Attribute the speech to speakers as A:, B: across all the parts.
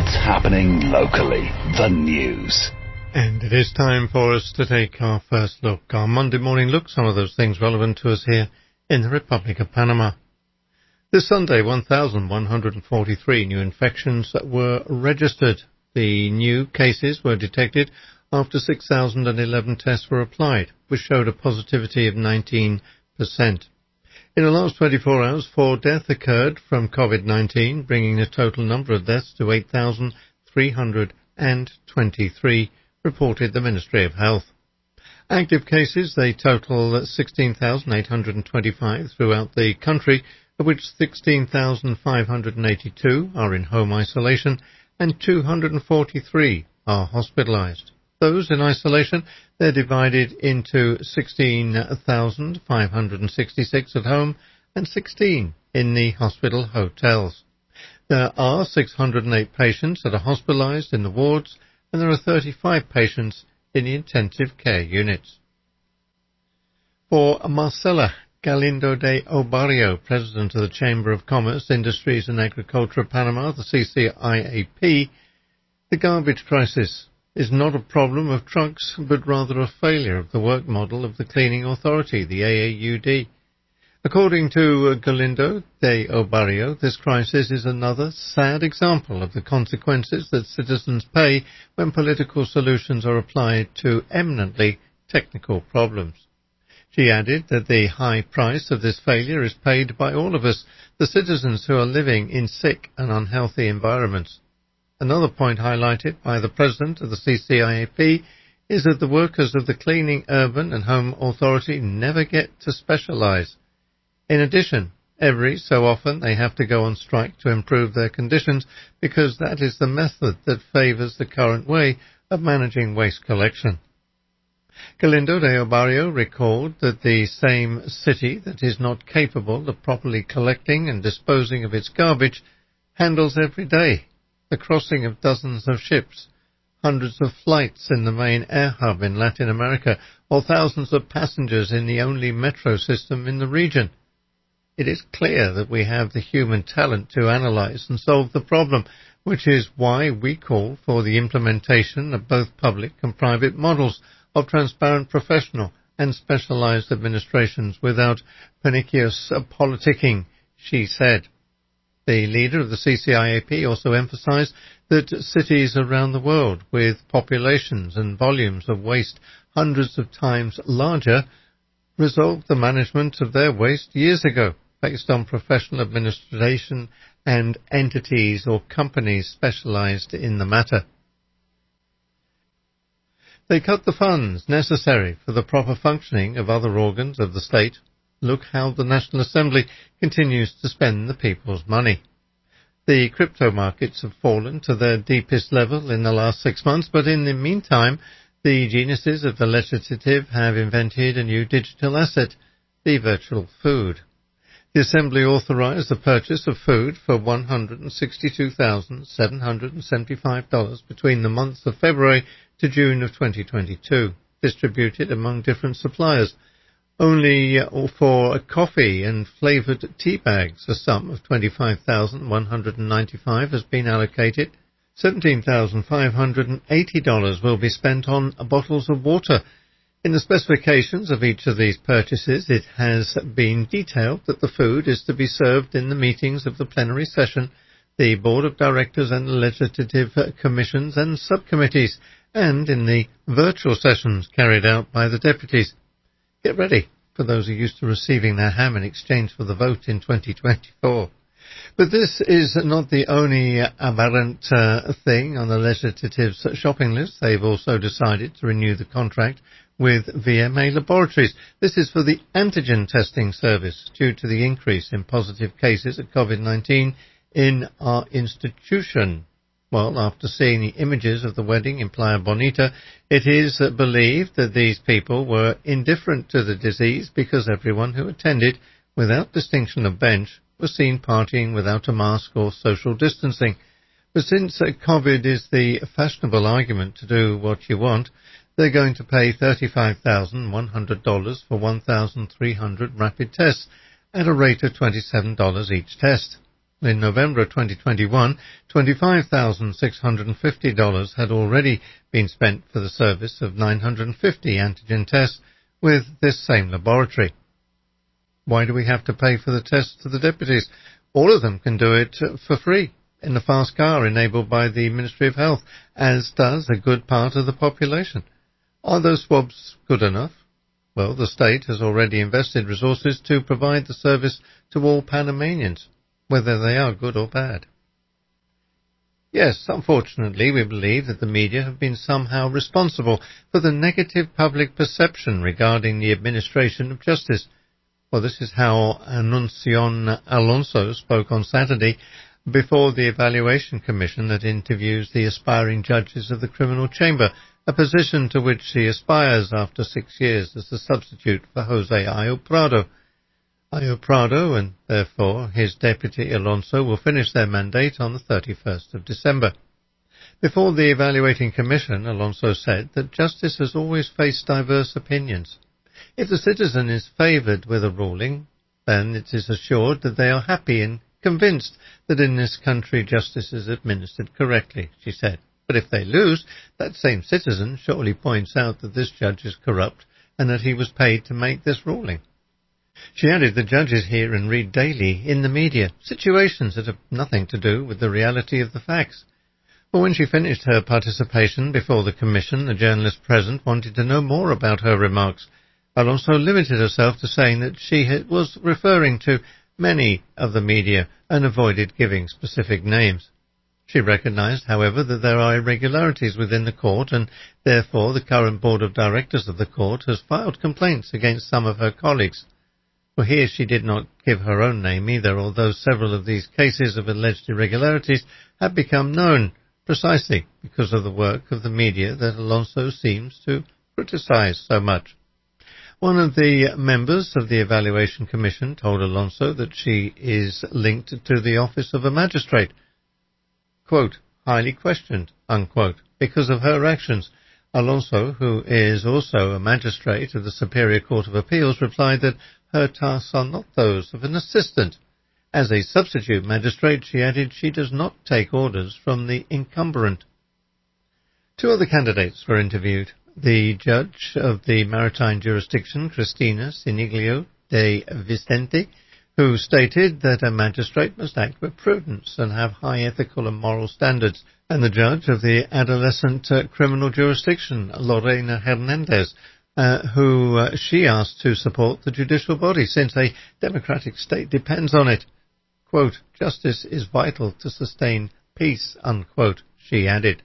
A: What's happening locally? The news.
B: And it is time for us to take our first look, our Monday morning look, some of those things relevant to us here in the Republic of Panama. This Sunday, 1,143 new infections were registered. The new cases were detected after 6,011 tests were applied, which showed a positivity of 19%. In the last 24 hours, 4 deaths occurred from COVID-19, bringing the total number of deaths to 8,323, reported the Ministry of Health. Active cases, they total 16,825 throughout the country, of which 16,582 are in home isolation and 243 are hospitalized. Those in isolation, they're divided into 16,566 at home and 16 in the hospital hotels. There are 608 patients that are hospitalized in the wards, and there are 35 patients in the intensive care units. For Marcela Galindo de Obarrio, President of the Chamber of Commerce, Industries and Agriculture of Panama, the CCIAP, the garbage crisis is not a problem of trucks, but rather a failure of the work model of the cleaning authority, the AAUD. According to Galindo de Obarrio, this crisis is another sad example of the consequences that citizens pay when political solutions are applied to eminently technical problems. She added that the high price of this failure is paid by all of us, the citizens who are living in sick and unhealthy environments. Another point highlighted by the President of the CCIAP is that the workers of the Cleaning, Urban and Home Authority never get to specialize. In addition, every so often they have to go on strike to improve their conditions because that is the method that favors the current way of managing waste collection. Galindo de Obarrio recalled that the same city that is not capable of properly collecting and disposing of its garbage handles every day the crossing of dozens of ships, hundreds of flights in the main air hub in Latin America, or thousands of passengers in the only metro system in the region. It is clear that we have the human talent to analyze and solve the problem, which is why we call for the implementation of both public and private models of transparent professional and specialized administrations without pernicious politicking, she said. The leader of the CCIAP also emphasized that cities around the world with populations and volumes of waste hundreds of times larger resolved the management of their waste years ago based on professional administration and entities or companies specialized in the matter. They cut the funds necessary for the proper functioning of other organs of the state. Look how the National Assembly continues to spend the people's money. The crypto markets have fallen to their deepest level in the last 6 months, but in the meantime, the geniuses of the legislative have invented a new digital asset, the virtual food. The Assembly authorized the purchase of food for $162,775 between the months of February to June of 2022, distributed among different suppliers. Only for coffee and flavored tea bags, a sum of $25,195 has been allocated. $17,580 will be spent on bottles of water. In the specifications of each of these purchases, it has been detailed that the food is to be served in the meetings of the plenary session, the Board of Directors and the legislative commissions and subcommittees, and in the virtual sessions carried out by the deputies. Get ready for those who are used to receiving their ham in exchange for the vote in 2024. But this is not the only aberrant thing on the legislative's shopping list. They've also decided to renew the contract with VMA Laboratories. This is for the antigen testing service due to the increase in positive cases of COVID-19 in our institution. Well, after seeing the images of the wedding in Playa Bonita, it is believed that these people were indifferent to the disease because everyone who attended, without distinction of bench, was seen partying without a mask or social distancing. But since COVID is the fashionable argument to do what you want, they're going to pay $35,100 for 1,300 rapid tests at a rate of $27 each test. In November 2021, $25,650 had already been spent for the service of 950 antigen tests with this same laboratory. Why do we have to pay for the tests to the deputies? All of them can do it for free in the fast car enabled by the Ministry of Health, as does a good part of the population. Are those swabs good enough? Well, the state has already invested resources to provide the service to all Panamanians, whether they are good or bad. Yes, unfortunately, we believe that the media have been somehow responsible for the negative public perception regarding the administration of justice. Well, this is how Anuncion Alonso spoke on Saturday before the Evaluation Commission that interviews the aspiring judges of the Criminal Chamber, a position to which he aspires after 6 years as a substitute for Jose Ayo Prado. Ayo Prado and therefore his deputy Alonso will finish their mandate on the 31st of December. Before the Evaluating Commission, Alonso said that justice has always faced diverse opinions. If the citizen is favoured with a ruling, then it is assured that they are happy and convinced that in this country justice is administered correctly, she said. But if they lose, that same citizen surely points out that this judge is corrupt and that he was paid to make this ruling. She added that judges hear and read daily in the media situations that have nothing to do with the reality of the facts. But when she finished her participation before the commission, the journalist present wanted to know more about her remarks. Alonso limited herself to saying that she was referring to many of the media and avoided giving specific names. She recognized, however, that there are irregularities within the court and therefore the current board of directors of the court has filed complaints against some of her colleagues. Well, here she did not give her own name either, although several of these cases of alleged irregularities have become known precisely because of the work of the media that Alonso seems to criticize so much. One of the members of the Evaluation Commission told Alonso that she is linked to the office of a magistrate, quote, highly questioned, unquote, because of her actions. Alonso, who is also a magistrate of the Superior Court of Appeals, replied that her tasks are not those of an assistant. As a substitute magistrate, she added, she does not take orders from the incumbent. 2 other candidates were interviewed. The judge of the maritime jurisdiction, Cristina Siniglio de Vicente, who stated that a magistrate must act with prudence and have high ethical and moral standards, and the judge of the adolescent criminal jurisdiction, Lorena Hernandez, who she asked to support the judicial body since a democratic state depends on it. Quote, justice is vital to sustain peace, unquote, she added.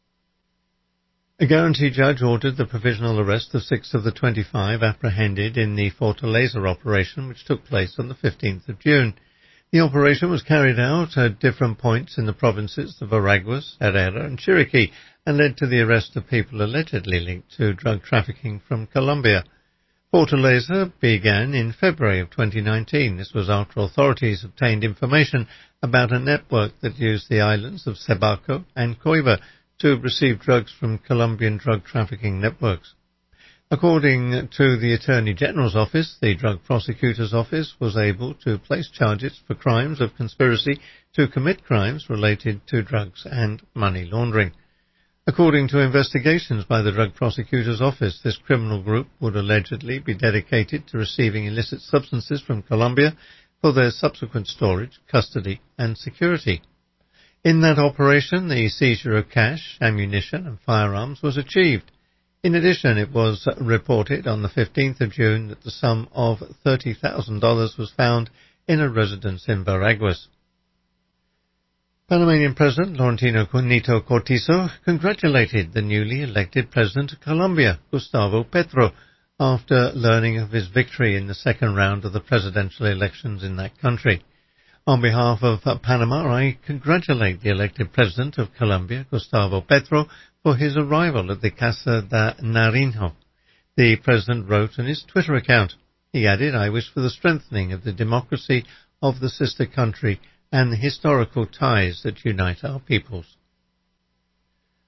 B: A guarantee judge ordered the provisional arrest of 6 of the 25 apprehended in the Fortaleza operation, which took place on the 15th of June. The operation was carried out at different points in the provinces of Veraguas, Herrera and Chiriquí, and led to the arrest of people allegedly linked to drug trafficking from Colombia. Fortaleza began in February of 2019. This was after authorities obtained information about a network that used the islands of Cebaco and Coiba to receive drugs from Colombian drug trafficking networks. According to the Attorney General's office, the Drug Prosecutor's Office was able to place charges for crimes of conspiracy to commit crimes related to drugs and money laundering. According to investigations by the Drug Prosecutor's Office, this criminal group would allegedly be dedicated to receiving illicit substances from Colombia for their subsequent storage, custody and security. In that operation, the seizure of cash, ammunition and firearms was achieved. In addition, it was reported on the 15th of June that the sum of $30,000 was found in a residence in Veraguas. Panamanian President Laurentino Nito Cortizo congratulated the newly elected President of Colombia, Gustavo Petro, after learning of his victory in the second round of the presidential elections in that country. On behalf of Panama, I congratulate the elected President of Colombia, Gustavo Petro, for his arrival at the Casa de Nariño. The President wrote on his Twitter account. He added, I wish for the strengthening of the democracy of the sister country and the historical ties that unite our peoples.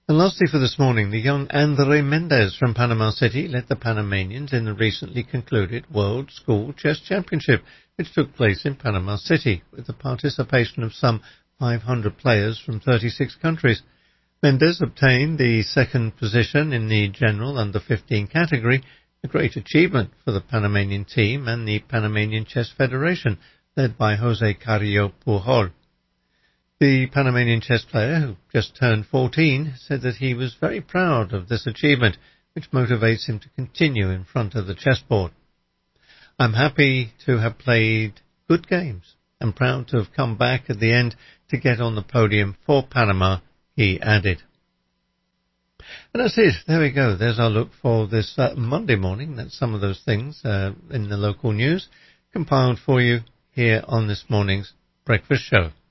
B: And lastly for this morning, the young André Mendez from Panama City led the Panamanians in the recently concluded World School Chess Championship, which took place in Panama City, with the participation of some 500 players from 36 countries. Mendez obtained the second position in the general under-15 category, a great achievement for the Panamanian team and the Panamanian Chess Federation, led by José Carrillo Pujol. The Panamanian chess player, who just turned 14, said that he was very proud of this achievement, which motivates him to continue in front of the chessboard. "I'm happy to have played good games and proud to have come back at the end to get on the podium for Panama," he added. And that's it. There we go. There's our look for this Monday morning. That's some of those things in the local news compiled for you here on this morning's Breakfast Show.